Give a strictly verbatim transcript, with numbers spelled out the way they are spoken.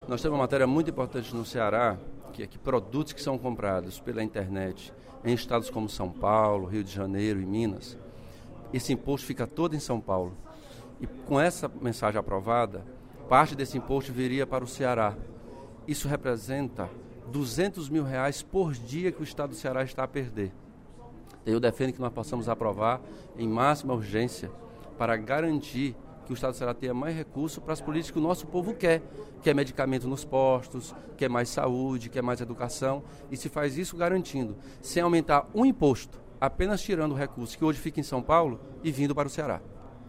Nós temos uma matéria muito importante no Ceará, que é que produtos que são comprados pela internet em estados como São Paulo, Rio de Janeiro e Minas, esse imposto fica todo em São Paulo. E com essa mensagem aprovada, parte desse imposto viria para o Ceará. Isso representa duzentos mil reais por dia que o estado do Ceará está a perder. Eu defendo que nós possamos aprovar em máxima urgência para garantir que o estado do Ceará tenha mais recursos para as políticas que o nosso povo quer, que é medicamento nos postos, que é mais saúde, que é mais educação, e se faz isso garantindo, sem aumentar um imposto, apenas tirando o recurso que hoje fica em São Paulo e vindo para o Ceará.